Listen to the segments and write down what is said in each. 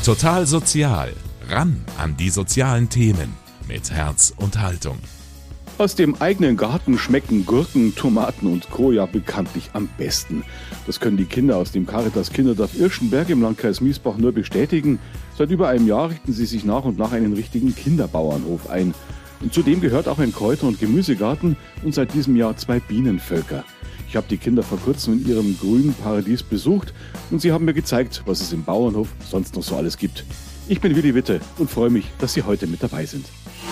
Total sozial. Ran an die sozialen Themen. Mit Herz und Haltung. Aus dem eigenen Garten schmecken Gurken, Tomaten und Co. ja bekanntlich am besten. Das können die Kinder aus dem Caritas Kinderdorf Irschenberg im Landkreis Miesbach nur bestätigen. Seit über einem Jahr richten sie sich nach und nach einen richtigen Kinderbauernhof ein. Und zudem gehört auch ein Kräuter- und Gemüsegarten und seit diesem Jahr 2 Bienenvölker. Ich habe die Kinder vor kurzem in ihrem grünen Paradies besucht und sie haben mir gezeigt, was es im Bauernhof sonst noch so alles gibt. Ich bin Willi Witte und freue mich, dass Sie heute mit dabei sind.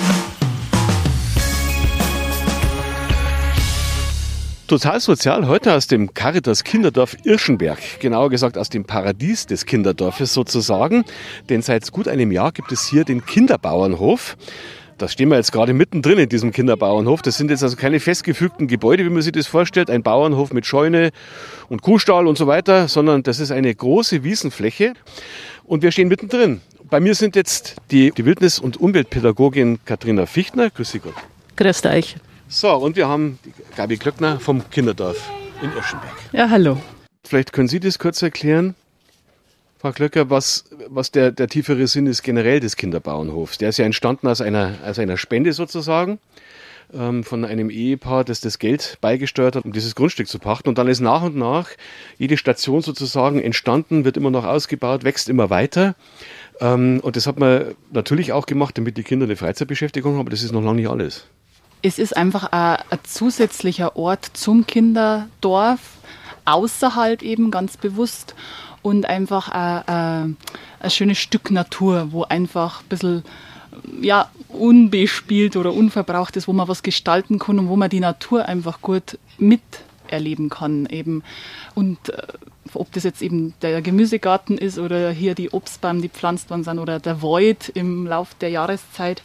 Total sozial heute aus dem Caritas Kinderdorf Irschenberg, genauer gesagt aus dem Paradies des Kinderdorfes sozusagen, denn seit gut einem Jahr gibt es hier den Kinderbauernhof. Da stehen wir jetzt gerade mittendrin in diesem Kinderbauernhof. Das sind jetzt also keine festgefügten Gebäude, wie man sich das vorstellt, ein Bauernhof mit Scheune und Kuhstall und so weiter, sondern das ist eine große Wiesenfläche und wir stehen mittendrin. Bei mir sind jetzt die Wildnis- und Umweltpädagogin Katharina Fichtner. Grüß Sie Gott. Grüßt euch. So, und wir haben die Gabi Klöckner vom Kinderdorf in Irschenberg. Ja, hallo. Vielleicht können Sie das kurz erklären, Frau Klöcker, was der tiefere Sinn ist generell des Kinderbauernhofs. Der ist ja entstanden aus einer Spende sozusagen von einem Ehepaar, das Geld beigesteuert hat, um dieses Grundstück zu pachten. Und dann ist nach und nach jede Station sozusagen entstanden, wird immer noch ausgebaut, wächst immer weiter. Und das hat man natürlich auch gemacht, damit die Kinder eine Freizeitbeschäftigung haben, aber das ist noch lange nicht alles. Es ist einfach ein zusätzlicher Ort zum Kinderdorf, außerhalb eben ganz bewusst und einfach ein schönes Stück Natur, wo einfach ein bisschen unbespielt oder unverbraucht ist, wo man was gestalten kann und wo man die Natur einfach gut miterleben kann eben. Und ob das jetzt eben der Gemüsegarten ist oder hier die Obstbäume, die gepflanzt worden sind oder der Wald im Lauf der Jahreszeit,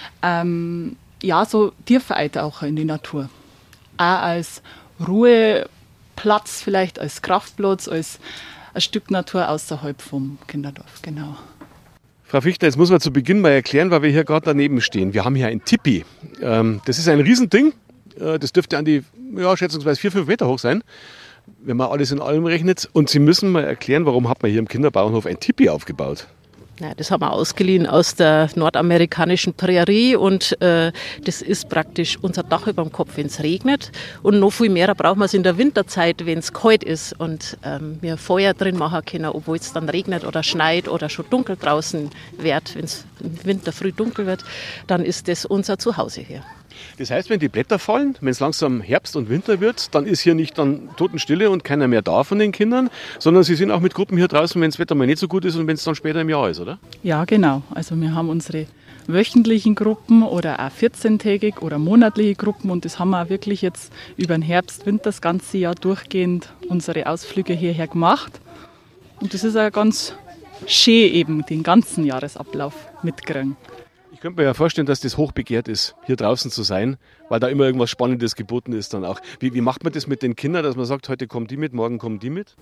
so Tiervereid auch in die Natur. Auch als Ruheplatz, vielleicht als Kraftplatz, als ein Stück Natur außerhalb vom Kinderdorf, genau. Frau Fichtner, jetzt muss man zu Beginn mal erklären, weil wir hier gerade daneben stehen. Wir haben hier ein Tipi. Das ist ein Riesending. Das dürfte an die, schätzungsweise 4-5 Meter hoch sein, wenn man alles in allem rechnet. Und Sie müssen mal erklären, warum hat man hier im Kinderbauernhof ein Tipi aufgebaut? Ja, das haben wir ausgeliehen aus der nordamerikanischen Prärie und das ist praktisch unser Dach über dem Kopf, wenn es regnet. Und noch viel mehr brauchen wir es in der Winterzeit, wenn es kalt ist und wir Feuer drin machen können, obwohl es dann regnet oder schneit oder schon dunkel draußen wird. Wenn es im Winter früh dunkel wird, dann ist das unser Zuhause hier. Das heißt, wenn die Blätter fallen, wenn es langsam Herbst und Winter wird, dann ist hier nicht dann Totenstille und keiner mehr da von den Kindern, sondern Sie sind auch mit Gruppen hier draußen, wenn das Wetter mal nicht so gut ist und wenn es dann später im Jahr ist, oder? Ja, genau. Also wir haben unsere wöchentlichen Gruppen oder auch 14-tägig oder monatliche Gruppen und das haben wir auch wirklich jetzt über den Herbst, Winter das ganze Jahr durchgehend unsere Ausflüge hierher gemacht. Und das ist auch ganz schön eben, den ganzen Jahresablauf mitkriegen. Ich könnte mir ja vorstellen, dass das hochbegehrt ist, hier draußen zu sein, weil da immer irgendwas Spannendes geboten ist dann auch. Wie macht man das mit den Kindern, dass man sagt, heute kommen die mit, morgen kommen die mit?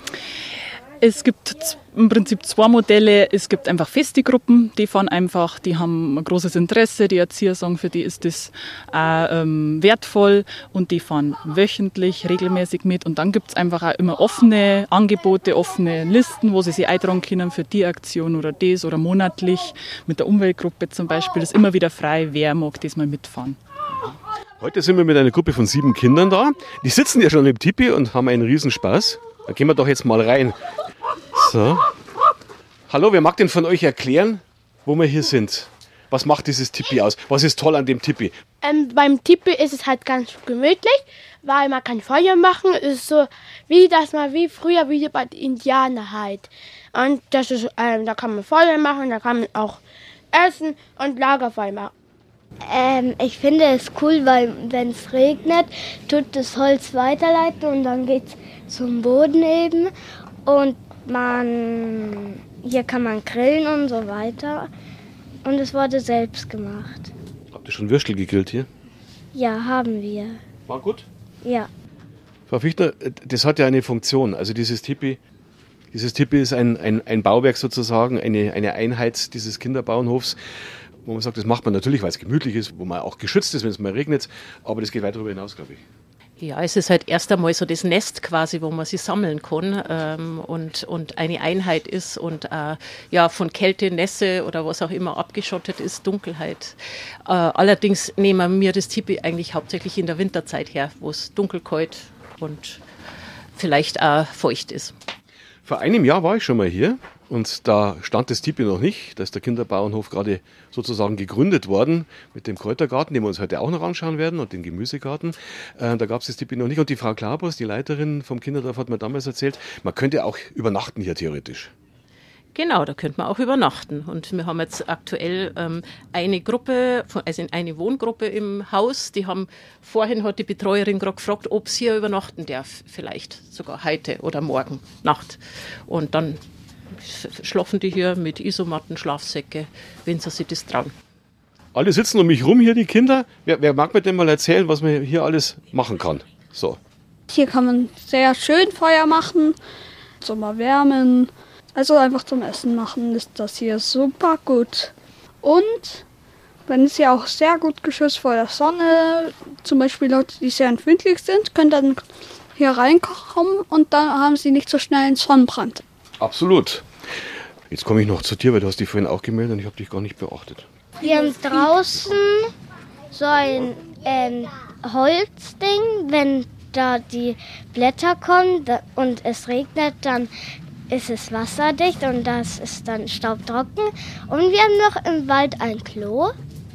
Es gibt im Prinzip 2 Modelle. Es gibt einfach feste Gruppen, die fahren einfach, die haben ein großes Interesse. Die Erzieher sagen, für die ist das wertvoll und die fahren wöchentlich, regelmäßig mit. Und dann gibt es einfach auch immer offene Angebote, offene Listen, wo sie sich eintragen können für die Aktion oder das oder monatlich mit der Umweltgruppe zum Beispiel. Das ist immer wieder frei, wer mag das mal mitfahren. Heute sind wir mit einer Gruppe von 7 Kindern da. Die sitzen ja schon im Tipi und haben einen Riesenspaß. Da gehen wir doch jetzt mal rein. So. Hallo, wer mag denn von euch erklären, wo wir hier sind? Was macht dieses Tipi aus? Was ist toll an dem Tipi? Beim Tipi ist es halt ganz gemütlich, weil man kann Feuer machen. Es ist so wie früher, wie bei den Indianern halt. Und das ist, da kann man Feuer machen, da kann man auch essen und Lagerfeuer machen. Ich finde es cool, weil wenn es regnet, tut das Holz weiterleiten und dann geht es zum Boden eben. Und hier kann man grillen und so weiter. Und es wurde selbst gemacht. Habt ihr schon Würstel gegrillt hier? Ja, haben wir. War gut? Ja. Frau Fichtner, das hat ja eine Funktion. Also dieses Tipi ist ein Bauwerk sozusagen, eine Einheit dieses Kinderbauernhofs, wo man sagt, das macht man natürlich, weil es gemütlich ist, wo man auch geschützt ist, wenn es mal regnet. Aber das geht weit darüber hinaus, glaube ich. Ja, es ist halt erst einmal so das Nest quasi, wo man sie sammeln kann und eine Einheit ist und von Kälte, Nässe oder was auch immer abgeschottet ist, Dunkelheit. Allerdings nehmen wir das Tipi eigentlich hauptsächlich in der Winterzeit her, wo es dunkel, kalt und vielleicht auch feucht ist. Vor einem Jahr war ich schon mal hier und da stand das Tipi noch nicht. Da ist der Kinderbauernhof gerade sozusagen gegründet worden mit dem Kräutergarten, den wir uns heute auch noch anschauen werden, und den Gemüsegarten. Da gab es das Tipi noch nicht. Und die Frau Klabos, die Leiterin vom Kinderdorf, hat mir damals erzählt, man könnte auch übernachten hier theoretisch. Genau, da könnte man auch übernachten. Und wir haben jetzt aktuell eine Gruppe, also eine Wohngruppe im Haus. Vorhin hat die Betreuerin gerade gefragt, ob sie hier übernachten darf. Vielleicht sogar heute oder morgen Nacht. Und dann schlafen die hier mit Isomatten, Schlafsäcke, wenn sie sich das trauen. Alle sitzen um mich rum hier, die Kinder. Wer mag mir denn mal erzählen, was man hier alles machen kann? So. Hier kann man sehr schön Feuer machen, Sommer wärmen. Also einfach zum Essen machen ist das hier super gut. Und wenn es ja auch sehr gut geschützt vor der Sonne, zum Beispiel Leute, die sehr empfindlich sind, können dann hier reinkommen und dann haben sie nicht so schnell einen Sonnenbrand. Absolut. Jetzt komme ich noch zu dir, weil du hast dich vorhin auch gemeldet und ich habe dich gar nicht beachtet. Wir haben draußen so ein Holzding, wenn da die Blätter kommen und es regnet, dann ist es wasserdicht und das ist dann staubtrocken. Und wir haben noch im Wald ein Klo.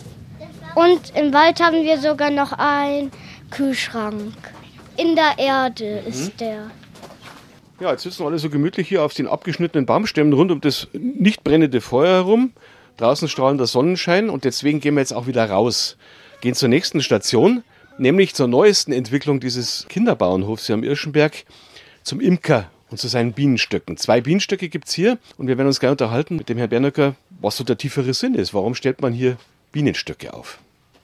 Und im Wald haben wir sogar noch einen Kühlschrank. In der Erde ist der. Ja, jetzt sitzen alle so gemütlich hier auf den abgeschnittenen Baumstämmen rund um das nicht brennende Feuer herum. Draußen strahlender Sonnenschein und deswegen gehen wir jetzt auch wieder raus. Gehen zur nächsten Station, nämlich zur neuesten Entwicklung dieses Kinderbauernhofs hier am Irschenberg, zum Imker und zu seinen Bienenstöcken. 2 Bienenstöcke gibt es hier und wir werden uns gleich unterhalten mit dem Herrn Bernecker, was so der tiefere Sinn ist. Warum stellt man hier Bienenstöcke auf?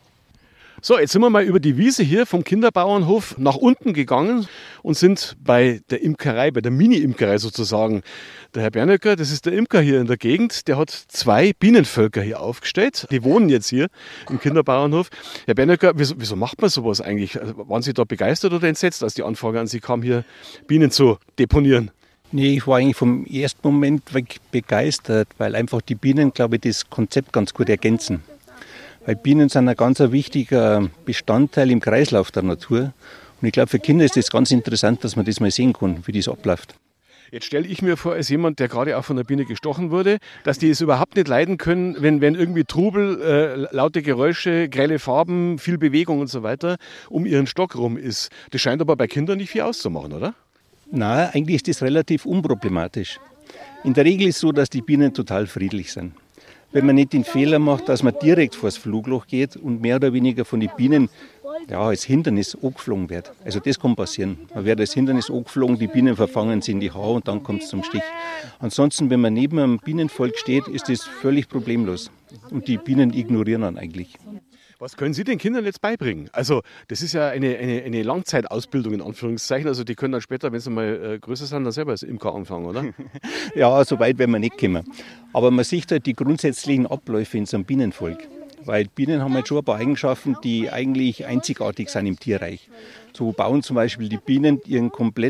So, jetzt sind wir mal über die Wiese hier vom Kinderbauernhof nach unten gegangen und sind bei der Imkerei, bei der Mini-Imkerei sozusagen. Der Herr Bernecker, das ist der Imker hier in der Gegend, der hat 2 Bienenvölker hier aufgestellt. Die wohnen jetzt hier im Kinderbauernhof. Herr Bernecker, wieso macht man sowas eigentlich? Waren Sie da begeistert oder entsetzt, als die Anfrage an Sie kam, hier Bienen zu deponieren? Nee, ich war eigentlich vom ersten Moment weg begeistert, weil einfach die Bienen, glaube ich, das Konzept ganz gut ergänzen. Weil Bienen sind ein ganz wichtiger Bestandteil im Kreislauf der Natur. Und ich glaube, für Kinder ist das ganz interessant, dass man das mal sehen kann, wie das abläuft. Jetzt stelle ich mir vor, als jemand, der gerade auch von der Biene gestochen wurde, dass die es überhaupt nicht leiden können, wenn irgendwie Trubel, laute Geräusche, grelle Farben, viel Bewegung und so weiter um ihren Stock rum ist. Das scheint aber bei Kindern nicht viel auszumachen, oder? Nein, eigentlich ist das relativ unproblematisch. In der Regel ist es so, dass die Bienen total friedlich sind. Wenn man nicht den Fehler macht, dass man direkt vor das Flugloch geht und mehr oder weniger von den Bienen als Hindernis angeflogen wird. Also das kann passieren. Man wird als Hindernis angeflogen, die Bienen verfangen sie in die Haare und dann kommt es zum Stich. Ansonsten, wenn man neben einem Bienenvolk steht, ist das völlig problemlos. Und die Bienen ignorieren dann eigentlich. Was können Sie den Kindern jetzt beibringen? Also das ist ja eine Langzeitausbildung in Anführungszeichen. Also die können dann später, wenn sie mal größer sind, dann selber als Imker anfangen, oder? Ja, so weit werden wir nicht kommen. Aber man sieht halt die grundsätzlichen Abläufe in so einem Bienenvolk. Weil Bienen haben halt schon ein paar Eigenschaften, die eigentlich einzigartig sind im Tierreich. So bauen zum Beispiel die Bienen ihr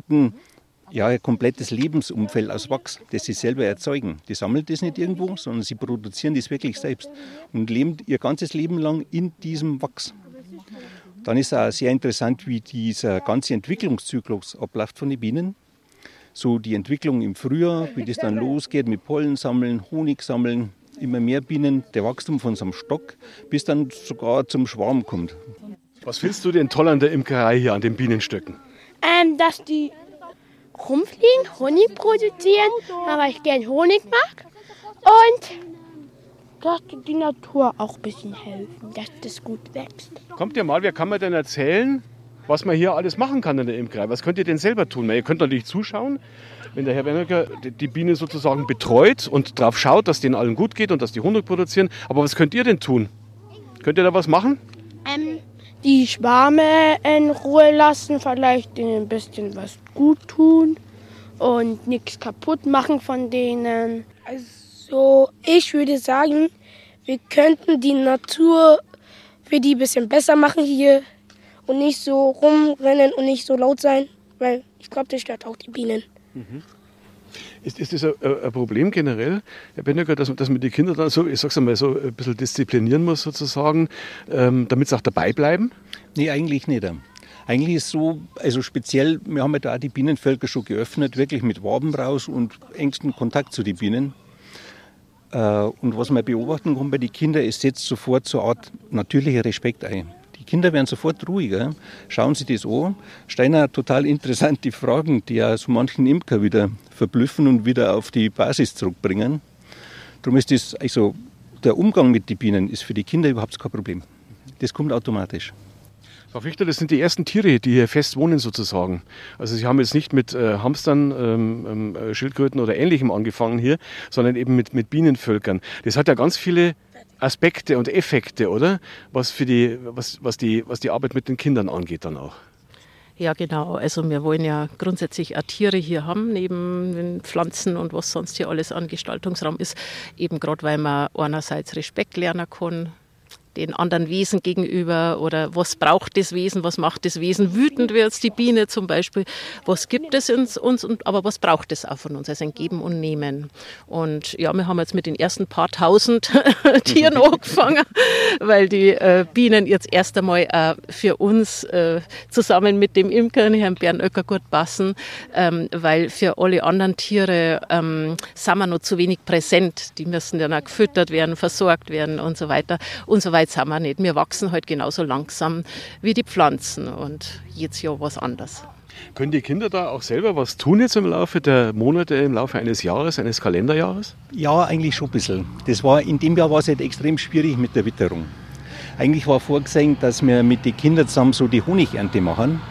komplettes Lebensumfeld aus Wachs, das sie selber erzeugen. Die sammeln das nicht irgendwo, sondern sie produzieren das wirklich selbst und leben ihr ganzes Leben lang in diesem Wachs. Dann ist auch sehr interessant, wie dieser ganze Entwicklungszyklus abläuft von den Bienen. So die Entwicklung im Frühjahr, wie das dann losgeht mit Pollen sammeln, Honig sammeln, immer mehr Bienen, der Wachstum von so einem Stock, bis dann sogar zum Schwarm kommt. Was findest du denn toll an der Imkerei hier, an den Bienenstöcken? Dass die rumfliegen, Honig produzieren, weil ich gern Honig mag. Und dass die Natur auch ein bisschen helfen, dass das gut wächst. Kommt ihr mal, wer kann mir denn erzählen, was man hier alles machen kann in der Imkerei? Was könnt ihr denn selber tun? Ihr könnt natürlich zuschauen, wenn der Herr Bernecker die Biene sozusagen betreut und darauf schaut, dass denen allen gut geht und dass die Honig produzieren. Aber was könnt ihr denn tun? Könnt ihr da was machen? Die Schwärme in Ruhe lassen, vielleicht ihnen ein bisschen was gut tun und nichts kaputt machen von denen. Also ich würde sagen, wir könnten die Natur für die ein bisschen besser machen hier und nicht so rumrennen und nicht so laut sein, weil ich glaube, das stört auch die Bienen. Ist das ein Problem generell, Herr Bennecker, dass man die Kinder dann so, ich sag's einmal, so ein bisschen disziplinieren muss sozusagen, damit sie auch dabei bleiben? Nee, eigentlich nicht. Eigentlich ist es so, also speziell, wir haben ja da die Bienenvölker schon geöffnet, wirklich mit Waben raus und engsten Kontakt zu den Bienen. Und was man beobachten kann bei den Kindern, es setzt sofort so eine Art natürlicher Respekt ein. Die Kinder werden sofort ruhiger, schauen sich das an, stellen auch total interessante Fragen, die ja so manchen Imker wieder verblüffen und wieder auf die Basis zurückbringen. Darum ist das, also der Umgang mit den Bienen ist für die Kinder überhaupt kein Problem. Das kommt automatisch. Frau Fichter, das sind die ersten Tiere, die hier fest wohnen sozusagen. Also Sie haben jetzt nicht mit Hamstern, Schildkröten oder Ähnlichem angefangen hier, sondern eben mit Bienenvölkern. Das hat ja ganz viele Aspekte und Effekte, oder? Was die Arbeit mit den Kindern angeht dann auch. Ja, genau. Also wir wollen ja grundsätzlich auch Tiere hier haben, neben den Pflanzen und was sonst hier alles an Gestaltungsraum ist. Eben gerade, weil man einerseits Respekt lernen kann, den anderen Wesen gegenüber, oder was braucht das Wesen, was macht das Wesen wütend, wie jetzt die Biene zum Beispiel, was gibt es in uns, aber was braucht es auch von uns, also ein Geben und Nehmen. Und ja, wir haben jetzt mit den ersten paar tausend Tieren angefangen, weil die Bienen jetzt erst einmal für uns zusammen mit dem Imker, Herrn Bernöcker, gut passen, weil für alle anderen Tiere sind wir noch zu wenig präsent. Die müssen dann auch gefüttert werden, versorgt werden und so weiter. Und so weit sind wir nicht. Wir wachsen halt genauso langsam wie die Pflanzen und jedes Jahr was anderes. Können die Kinder da auch selber was tun jetzt im Laufe der Monate, im Laufe eines Jahres, eines Kalenderjahres? Ja, eigentlich schon ein bisschen. In dem Jahr war es halt extrem schwierig mit der Witterung. Eigentlich war vorgesehen, dass wir mit den Kindern zusammen so die Honigernte machen.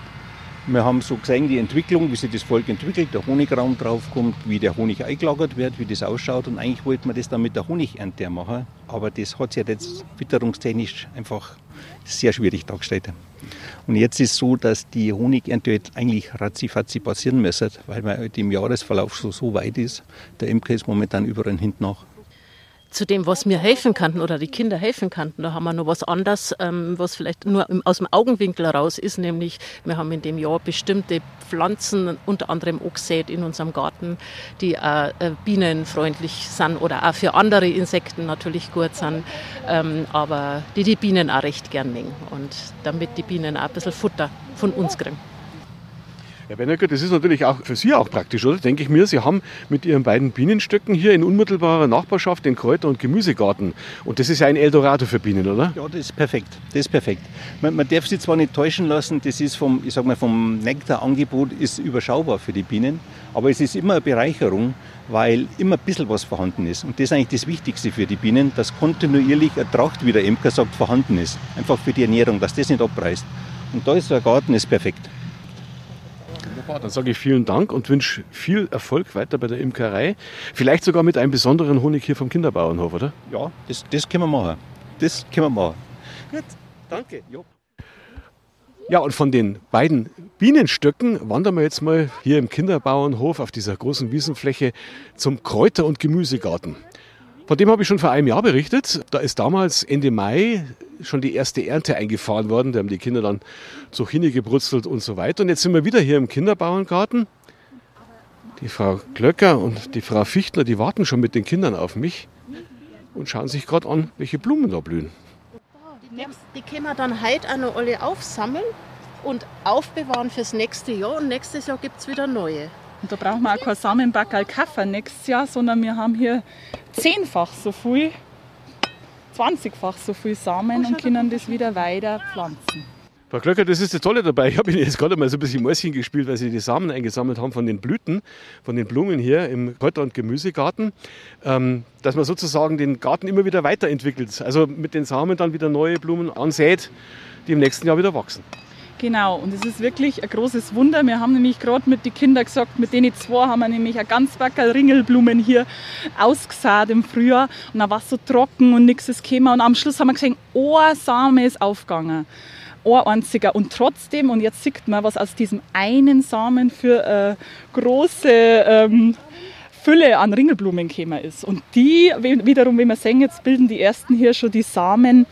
Wir haben so gesehen, die Entwicklung, wie sich das Volk entwickelt, der Honigraum draufkommt, wie der Honig eingelagert wird, wie das ausschaut. Und eigentlich wollten wir das dann mit der Honigernte machen. Aber das hat sich jetzt witterungstechnisch einfach sehr schwierig dargestellt. Und jetzt ist es so, dass die Honigernte jetzt eigentlich ratzifatzi passieren müsste, weil man halt im Jahresverlauf schon so weit ist. Der Imker ist momentan überall hinten nach. Zu dem, was mir helfen kannten oder die Kinder helfen kannten, da haben wir noch was anderes, was vielleicht nur aus dem Augenwinkel raus ist, nämlich wir haben in dem Jahr bestimmte Pflanzen, unter anderem auch gesät in unserem Garten, die auch bienenfreundlich sind oder auch für andere Insekten natürlich gut sind, aber die Bienen auch recht gern mengen und damit die Bienen auch ein bisschen Futter von uns kriegen. Herr Bennecker, das ist natürlich auch für Sie auch praktisch, oder? Denke ich mir, Sie haben mit Ihren beiden Bienenstöcken hier in unmittelbarer Nachbarschaft den Kräuter- und Gemüsegarten. Und das ist ja ein Eldorado für Bienen, oder? Ja, das ist perfekt. Das ist perfekt. Man darf sich zwar nicht täuschen lassen, das ist vom Nektarangebot ist überschaubar für die Bienen, aber es ist immer eine Bereicherung, weil immer ein bisschen was vorhanden ist. Und das ist eigentlich das Wichtigste für die Bienen, dass kontinuierlich eine Tracht, wie der Imker sagt, vorhanden ist. Einfach für die Ernährung, dass das nicht abreißt. Und da ist so ein Garten ist perfekt. Wunderbar, dann sage ich vielen Dank und wünsche viel Erfolg weiter bei der Imkerei. Vielleicht sogar mit einem besonderen Honig hier vom Kinderbauernhof, oder? Ja, das können wir machen. Das können wir machen. Gut, danke. Jo. Ja, und von den beiden Bienenstöcken wandern wir jetzt mal hier im Kinderbauernhof auf dieser großen Wiesenfläche zum Kräuter- und Gemüsegarten. Von dem habe ich schon vor einem Jahr berichtet. Da ist damals Ende Mai schon die erste Ernte eingefahren worden. Da haben die Kinder dann Zucchini gebrutzelt und so weiter. Und jetzt sind wir wieder hier im Kinderbauerngarten. Die Frau Glöcker und die Frau Fichtner, die warten schon mit den Kindern auf mich und schauen sich gerade an, welche Blumen da blühen. Die können wir dann heute auch noch alle aufsammeln und aufbewahren fürs nächste Jahr. Und nächstes Jahr gibt es wieder neue. Und da brauchen wir auch kein Samenbackerl Kaffee nächstes Jahr, sondern wir haben hier 10-fach so viel, 20-fach so viel Samen und können das wieder weiter pflanzen. Frau Glöcker, das ist das Tolle dabei. Ich habe Ihnen jetzt gerade mal so ein bisschen Mäuschen gespielt, weil Sie die Samen eingesammelt haben von den Blüten, von den Blumen hier im Kräuter- und Gemüsegarten, dass man sozusagen den Garten immer wieder weiterentwickelt. Also mit den Samen dann wieder neue Blumen ansät, die im nächsten Jahr wieder wachsen. Genau, und es ist wirklich ein großes Wunder. Wir haben nämlich gerade mit den Kindern gesagt, mit denen zwei haben wir nämlich ein ganz Backerl Ringelblumen hier ausgesät im Frühjahr. Und dann war es so trocken und nichts ist gekommen. Und am Schluss haben wir gesehen, ein Same ist aufgegangen. Ein einziger. Und trotzdem, und jetzt sieht man, was aus diesem einen Samen für eine große Fülle an Ringelblumen gekommen ist. Und die wiederum, wie wir sehen, jetzt bilden die ersten hier schon die Samen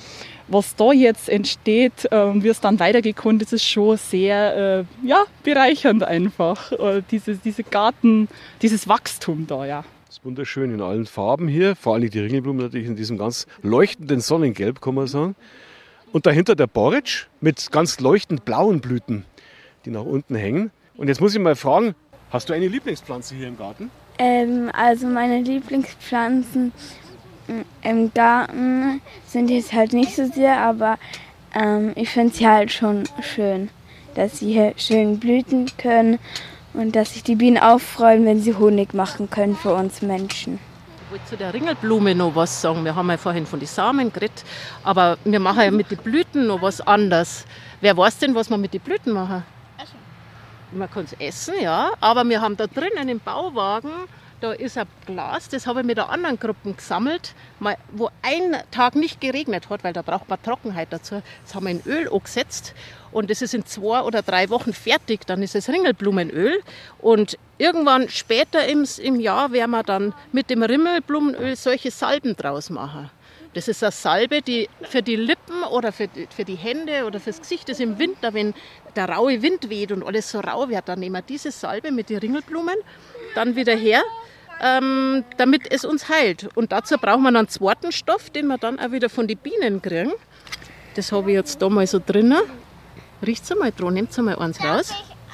was da jetzt entsteht, wie es dann weitergekommen ist, ist schon sehr bereichernd einfach. Diese Garten, dieses Wachstum da, ja. Das ist wunderschön in allen Farben hier, vor allem die Ringelblumen natürlich in diesem ganz leuchtenden Sonnengelb, kann man sagen. Und dahinter der Borretsch mit ganz leuchtend blauen Blüten, die nach unten hängen. Und jetzt muss ich mal fragen, hast du eine Lieblingspflanze hier im Garten? Also meine Lieblingspflanzen im Garten sind jetzt halt nicht so sehr, aber ich finde es halt schon schön, dass sie hier schön blüten können und dass sich die Bienen auch freuen, wenn sie Honig machen können für uns Menschen. Ich wollte zu der Ringelblume noch was sagen. Wir haben ja vorhin von den Samen geredet, aber wir machen ja mit den Blüten noch was anderes. Wer weiß denn, was wir mit den Blüten machen? Essen. Man kann es essen, ja, aber wir haben da drin einen Bauwagen. Da ist ein Glas, das habe ich mit der anderen Gruppe gesammelt, wo ein Tag nicht geregnet hat, weil da braucht man Trockenheit dazu. Das haben wir in Öl angesetzt und das ist in 2 oder 3 Wochen fertig. Dann ist es Ringelblumenöl und irgendwann später im Jahr werden wir dann mit dem Ringelblumenöl solche Salben draus machen. Das ist eine Salbe, die für die Lippen oder für die Hände oder fürs Gesicht ist im Winter, wenn der raue Wind weht und alles so rau wird, dann nehmen wir diese Salbe mit den Ringelblumen dann wieder her, damit es uns heilt. Und dazu brauchen wir einen zweiten Stoff, den wir dann auch wieder von den Bienen kriegen. Das habe ich jetzt da mal so drinnen. Riecht's mal dran, nehmt mal eins raus.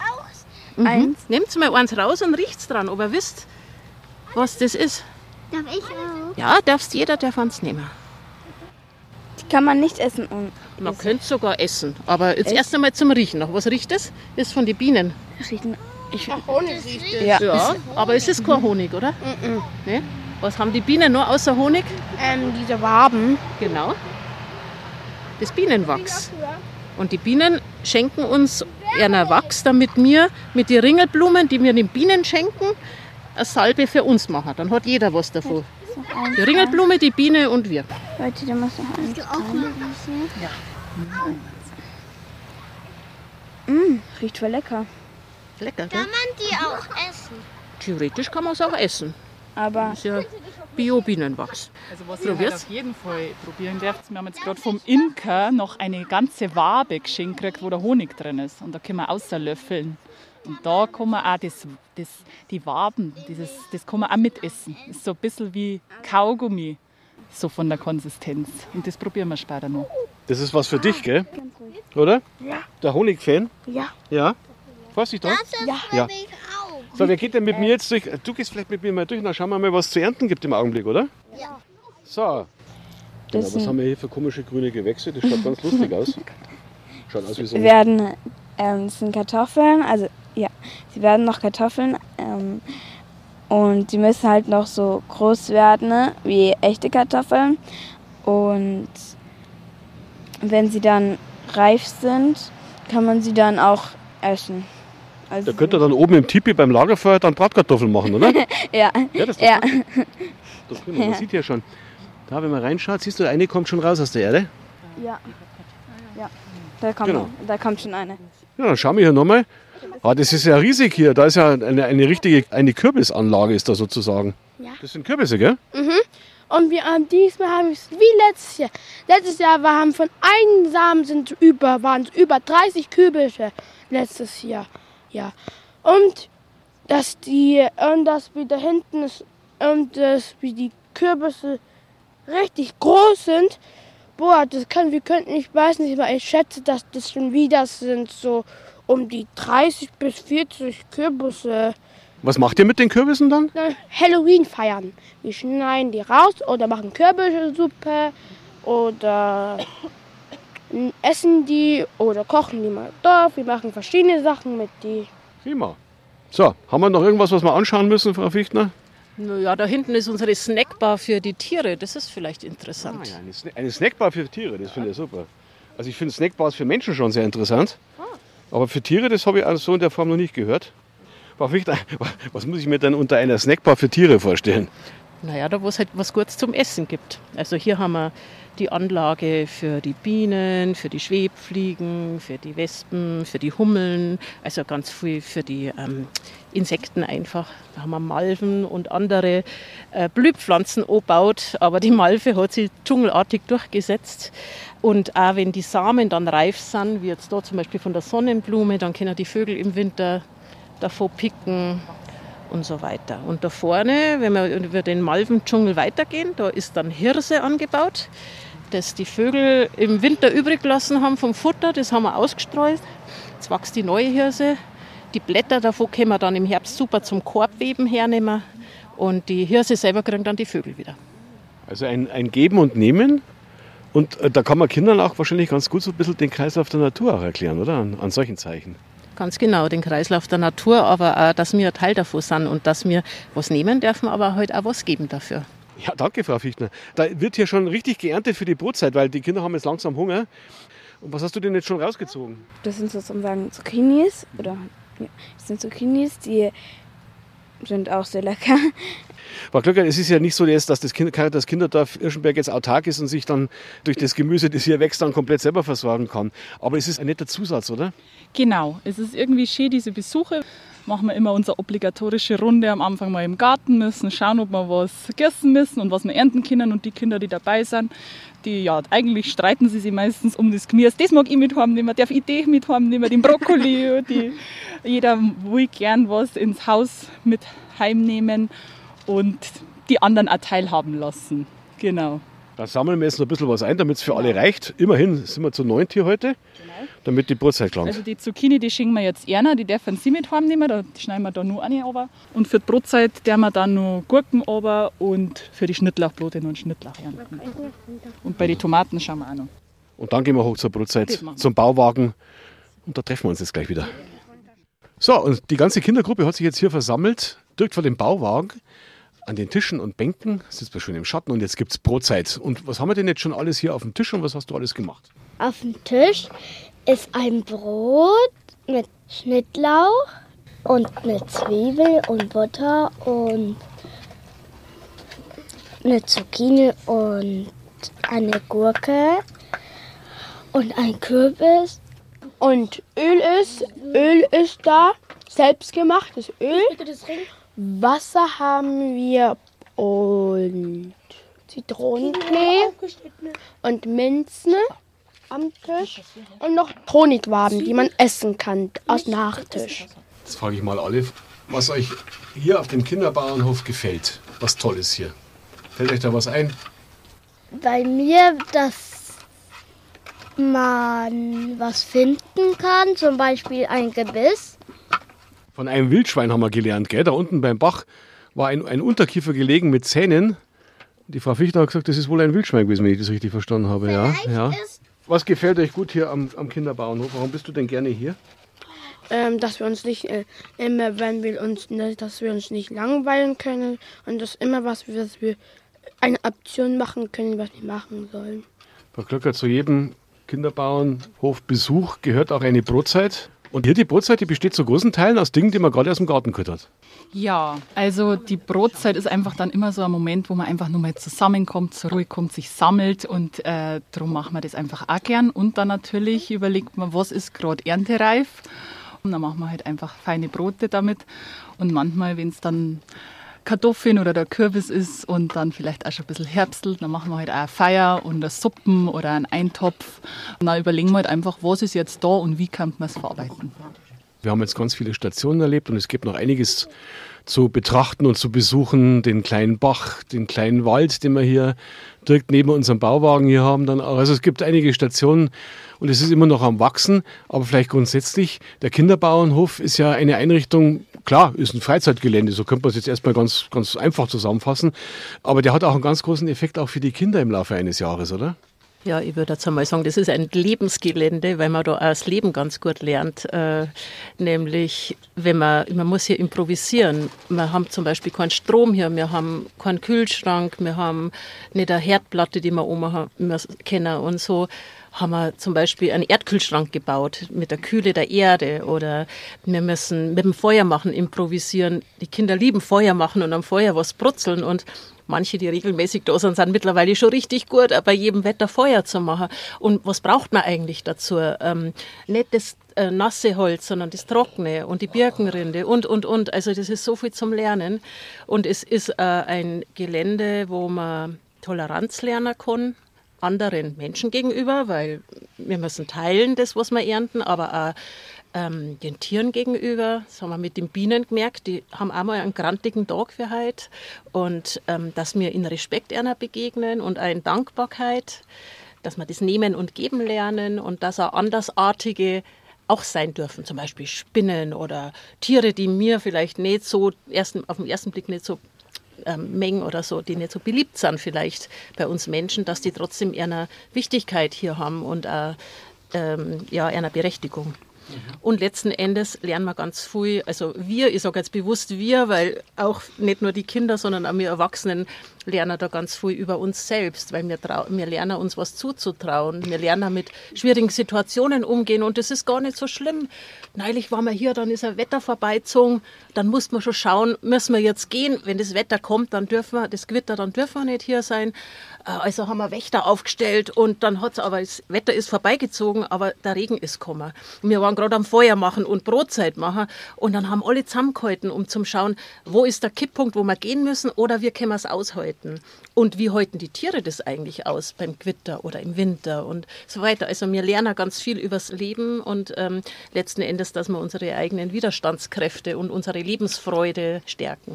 Nehmt mal eins raus und riecht's dran, ob ihr wisst, was das ist. Darf ich auch? Ja, jeder darf eins nehmen. Die kann man nicht essen. Man könnte es sogar essen, aber jetzt erst einmal zum Riechen. Nach was riecht das? Das ist von den Bienen. Honig riecht es. Ja, aber es ist kein Honig, oder? Nee? Was haben die Bienen nur außer Honig? Diese Waben. Genau. Das Bienenwachs. Und die Bienen schenken uns ihren Wachs, damit wir mit den Ringelblumen, die wir den Bienen schenken, eine Salbe für uns machen. Dann hat jeder was davon. Die Ringelblume, die Biene und wir. Leute, da muss noch eins rein. Ja. Riecht voll lecker. Lecker, Kann gell? man die auch essen? Theoretisch kann man es auch essen. Aber Das ist ja Bio-Bienenwachs. Also was ihr halt auf jeden Fall probieren dürft, wir haben jetzt gerade vom Imker noch eine ganze Wabe geschenkt gekriegt, wo der Honig drin ist. Und da können wir auslöffeln. Und da kann man auch die Waben, das kann man auch mitessen. Das ist so ein bisschen wie Kaugummi, so von der Konsistenz. Und das probieren wir später noch. Das ist was für dich, gell? Oder? Ja. Der Honigfan? Ja. Ja? Vorsicht dran. Ja. Ich auch. So, wer geht denn mit mir jetzt durch? Du gehst vielleicht mit mir mal durch und dann schauen wir mal, was es zu ernten gibt im Augenblick, oder? Ja. So. Genau, was haben wir hier für komische grüne Gewächse? Das schaut ganz lustig aus. Schaut aus wie so ein... das sind Kartoffeln, also ja, sie werden noch Kartoffeln und die müssen halt noch so groß werden, ne, wie echte Kartoffeln. Und wenn sie dann reif sind, kann man sie dann auch essen. Also Da könnt ihr dann oben im Tipi beim Lagerfeuer dann Bratkartoffeln machen, oder? ja, Ja, das ist ja. Das ist prima. Man sieht ja schon. Da, wenn man reinschaut, siehst du, eine kommt schon raus aus der Erde. Ja, da kommt schon eine. Ja, dann schauen wir hier nochmal. Ah, das ist ja riesig hier. Da ist ja eine richtige Kürbisanlage ist da sozusagen. Ja. Das sind Kürbisse, gell? Und wir diesmal haben wir es wie letztes Jahr. Letztes Jahr waren von einem Samen waren es über 30 Kürbisse letztes Jahr. Ja. Und dass wie da hinten ist und wie die Kürbisse richtig groß sind. Boah, wir könnten, ich weiß nicht, aber ich schätze, dass das schon wieder sind so um die 30 bis 40 Kürbisse. Was macht ihr mit den Kürbissen dann? Halloween feiern. Wir schneiden die raus oder machen Kürbissuppe oder essen die oder kochen die mal im Dorf. Wir machen verschiedene Sachen mit die. Prima. So, haben wir noch irgendwas, was wir anschauen müssen, Frau Fichtner? Naja, da hinten ist unsere Snackbar für die Tiere. Das ist vielleicht interessant. Ah, ja, eine Snackbar für Tiere, das finde ich super. Also ich finde Snackbars für Menschen schon sehr interessant. Aber für Tiere, das habe ich also so in der Form noch nicht gehört. Frau Fichtner, was muss ich mir denn unter einer Snackbar für Tiere vorstellen? Naja, da wo es halt was Gutes zum Essen gibt. Also hier haben wir die Anlage für die Bienen, für die Schwebfliegen, für die Wespen, für die Hummeln, also ganz viel für die Insekten einfach. Da haben wir Malven und andere Blühpflanzen angebaut, aber die Malve hat sich dschungelartig durchgesetzt. Und auch wenn die Samen dann reif sind, wie jetzt da zum Beispiel von der Sonnenblume, dann können die Vögel im Winter davon picken und so weiter. Und da vorne, wenn wir über den Malvendschungel weitergehen, da ist dann Hirse angebaut, das die Vögel im Winter übrig gelassen haben vom Futter, das haben wir ausgestreut. Jetzt wächst die neue Hirse. Die Blätter davon können wir dann im Herbst super zum Korbweben hernehmen und die Hirse selber kriegen dann die Vögel wieder. Also ein Geben und Nehmen. Und da kann man Kindern auch wahrscheinlich ganz gut so ein bisschen den Kreislauf der Natur auch erklären, oder? An solchen Zeichen. Ganz genau, den Kreislauf der Natur, aber auch, dass wir ein Teil davon sind und dass wir was nehmen dürfen, aber halt auch was geben dafür. Ja, danke, Frau Fichtner. Da wird hier schon richtig geerntet für die Brotzeit, weil die Kinder haben jetzt langsam Hunger. Und was hast du denn jetzt schon rausgezogen? Das sind sozusagen Zucchinis, die sind auch sehr lecker. Frau Klöckert, es ist ja nicht so, dass das Caritas Kinderdorf Irschenberg jetzt autark ist und sich dann durch das Gemüse, das hier wächst, dann komplett selber versorgen kann. Aber es ist ein netter Zusatz, oder? Genau, es ist irgendwie schön, diese Besuche. Machen wir immer unsere obligatorische Runde am Anfang mal im Garten müssen, schauen, ob wir was gießen müssen und was wir ernten können. Und die Kinder, die dabei sind, eigentlich streiten sie sich meistens um das Gemüse. Das mag ich mit heimnehmen, darf ich das mit heimnehmen, den Brokkoli. Jeder will gern was ins Haus mit heimnehmen und die anderen auch teilhaben lassen. Genau. Da sammeln wir jetzt noch ein bisschen was ein, damit es für alle reicht. Immerhin sind wir zu 9 hier heute, damit die Brotzeit gelangt. Also die Zucchini, die schenken wir jetzt einer, die dürfen sie mit heimnehmen, da schneiden wir da nur eine runter. Und für die Brotzeit dürfen wir dann noch Gurken runter und für die Schnittlauchbrote noch einen Schnittlauch ernten. Und bei den Tomaten schauen wir auch noch. Und dann gehen wir hoch zur Brotzeit, zum Bauwagen und da treffen wir uns jetzt gleich wieder. So, und die ganze Kindergruppe hat sich jetzt hier versammelt, direkt vor dem Bauwagen. An den Tischen und Bänken sitzt man schön im Schatten und jetzt gibt es Brotzeit. Und was haben wir denn jetzt schon alles hier auf dem Tisch und was hast du alles gemacht? Auf dem Tisch ist ein Brot mit Schnittlauch und eine Zwiebel und Butter und eine Zucchini und eine Gurke und ein Kürbis. Und Öl ist da, selbstgemachtes Öl. Wasser haben wir und Zitronenklee und Minze am Tisch und noch Honigwaben, die man essen kann aus Nachtisch. Jetzt frage ich mal alle, was euch hier auf dem Kinderbauernhof gefällt. Was toll ist hier. Fällt euch da was ein? Bei mir, dass man was finden kann, zum Beispiel ein Gebiss. Von einem Wildschwein haben wir gelernt, gell? Da unten beim Bach war ein Unterkiefer gelegen mit Zähnen. Die Frau Fichtner hat gesagt, das ist wohl ein Wildschwein gewesen, wenn ich das richtig verstanden habe. Ja. Was gefällt euch gut hier am Kinderbauernhof? Warum bist du denn gerne hier? Dass wir uns nicht immer, dass wir uns nicht langweilen können und dass immer was wir eine Option machen können, was wir machen sollen. Frau Klöckert, zu jedem Kinderbauernhofbesuch gehört auch eine Brotzeit. Und hier die Brotzeit, die besteht zu großen Teilen aus Dingen, die man gerade aus dem Garten gehört hat. Ja, also die Brotzeit ist einfach dann immer so ein Moment, wo man einfach nur mal zusammenkommt, zur Ruhe kommt, sich sammelt und darum machen wir das einfach auch gern. Und dann natürlich überlegt man, was ist gerade erntereif. Und dann machen wir halt einfach feine Brote damit. Und manchmal, wenn es dann Kartoffeln oder der Kürbis ist und dann vielleicht auch schon ein bisschen Herbstl, dann machen wir halt auch eine Feier und eine Suppen oder einen Eintopf. Und dann überlegen wir halt einfach, was ist jetzt da und wie kann man es verarbeiten. Wir haben jetzt ganz viele Stationen erlebt und es gibt noch einiges zu betrachten und zu besuchen. Den kleinen Bach, den kleinen Wald, den wir hier direkt neben unserem Bauwagen hier haben. Dann auch. Also es gibt einige Stationen und es ist immer noch am Wachsen. Aber vielleicht grundsätzlich, der Kinderbauernhof ist ja eine Einrichtung, klar, ist ein Freizeitgelände, so könnte man es jetzt erstmal ganz, ganz einfach zusammenfassen. Aber der hat auch einen ganz großen Effekt auch für die Kinder im Laufe eines Jahres, oder? Ja, ich würde jetzt einmal sagen, das ist ein Lebensgelände, weil man da auch das Leben ganz gut lernt. Nämlich, man muss hier improvisieren. Wir haben zum Beispiel keinen Strom hier, wir haben keinen Kühlschrank, wir haben nicht eine Herdplatte, die wir oben haben, kennen und so. haben wir zum Beispiel einen Erdkühlschrank gebaut mit der Kühle der Erde, oder wir müssen mit dem Feuermachen improvisieren. Die Kinder lieben Feuer machen und am Feuer was brutzeln, und manche, die regelmäßig da sind, sind mittlerweile schon richtig gut, bei jedem Wetter Feuer zu machen. Und was braucht man eigentlich dazu? Nicht das nasse Holz, sondern das trockene und die Birkenrinde und. Also das ist so viel zum Lernen. Und es ist ein Gelände, wo man Toleranz lernen kann, anderen Menschen gegenüber, weil wir müssen teilen, das, was wir ernten, aber auch den Tieren gegenüber. Das haben wir mit den Bienen gemerkt, die haben auch mal einen grantigen Tag für heute. Und dass wir in Respekt einer begegnen und auch in Dankbarkeit, dass wir das Nehmen und Geben lernen und dass auch Andersartige auch sein dürfen, zum Beispiel Spinnen oder Tiere, die mir vielleicht nicht so auf den ersten Blick nicht so mengen oder so, die nicht so beliebt sind vielleicht bei uns Menschen, dass die trotzdem eine Wichtigkeit hier haben und eine Berechtigung. Und letzten Endes lernen wir ganz viel, also ich sage jetzt bewusst wir, weil auch nicht nur die Kinder, sondern auch wir Erwachsenen lernen da ganz viel über uns selbst, weil wir lernen uns was zuzutrauen, wir lernen mit schwierigen Situationen umgehen, und das ist gar nicht so schlimm. Neulich waren wir hier, dann ist ein Wetter vorbeizogen, dann mussten wir schon schauen, müssen wir jetzt gehen, wenn das Wetter kommt, dann dürfen wir nicht hier sein. Also haben wir Wächter aufgestellt, und dann das Wetter ist vorbeigezogen, aber der Regen ist gekommen. Wir waren gerade am Feuer machen und Brotzeit machen, und dann haben alle zusammengehalten, um zu schauen, wo ist der Kipppunkt, wo wir gehen müssen, oder wie können wir es aushalten. Und wie halten die Tiere das eigentlich aus beim Gewitter oder im Winter und so weiter. Also wir lernen ganz viel übers Leben und letzten Endes, dass wir unsere eigenen Widerstandskräfte und unsere Lebensfreude stärken.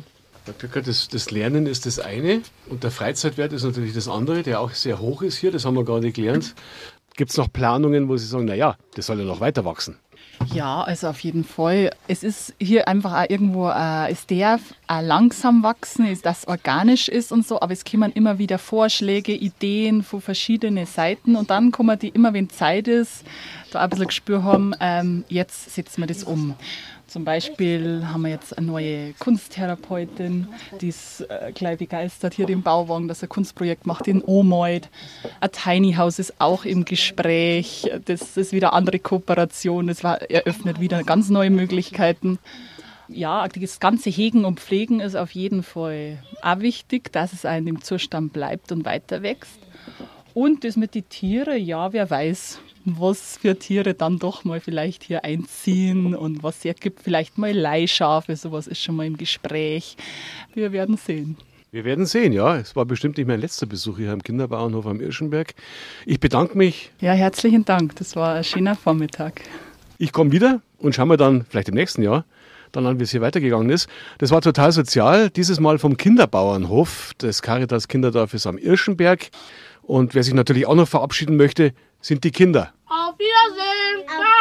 Das Lernen ist das eine, und der Freizeitwert ist natürlich das andere, der auch sehr hoch ist hier, das haben wir gerade gelernt. Gibt es noch Planungen, wo Sie sagen, naja, das soll ja noch weiter wachsen? Ja, also auf jeden Fall. Es ist hier einfach auch irgendwo, es darf auch langsam wachsen, dass organisch ist und so, aber es kommen immer wieder Vorschläge, Ideen von verschiedenen Seiten, und dann kommen die immer, wenn Zeit ist, da ein bisschen Gespür haben, jetzt setzen wir das um. Zum Beispiel haben wir jetzt eine neue Kunsttherapeutin, die ist gleich begeistert hier im Bauwagen, dass er ein Kunstprojekt macht in Omoid. Ein Tiny House ist auch im Gespräch. Das ist wieder eine andere Kooperation. Das eröffnet wieder ganz neue Möglichkeiten. Ja, das ganze Hegen und Pflegen ist auf jeden Fall auch wichtig, dass es einem im Zustand bleibt und weiter wächst. Und das mit den Tieren, ja, wer weiß, was für Tiere dann doch mal vielleicht hier einziehen und was es ergibt. Vielleicht mal Leihschafe, sowas ist schon mal im Gespräch. Wir werden sehen. Wir werden sehen, ja. Es war bestimmt nicht mein letzter Besuch hier am Kinderbauernhof am Irschenberg. Ich bedanke mich. Ja, herzlichen Dank. Das war ein schöner Vormittag. Ich komme wieder und schauen wir dann vielleicht im nächsten Jahr dann an, wie es hier weitergegangen ist. Das war total sozial. Dieses Mal vom Kinderbauernhof des Caritas Kinderdorfes am Irschenberg. Und wer sich natürlich auch noch verabschieden möchte, sind die Kinder. Auf Wiedersehen.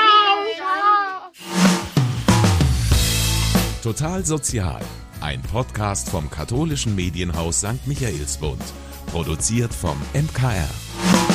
Ciao. Total sozial. Ein Podcast vom katholischen Medienhaus St. Michaelsbund. Produziert vom MKR.